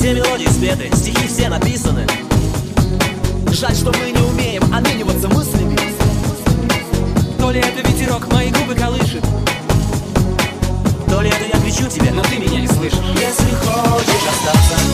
Все мелодии спеты, стихи все написаны. Жаль, что мы не умеем обмениваться мыслями. То ли это ветерок мои губы колышет, то ли это я кричу тебе, но ты меня не слышишь. если хочешь остаться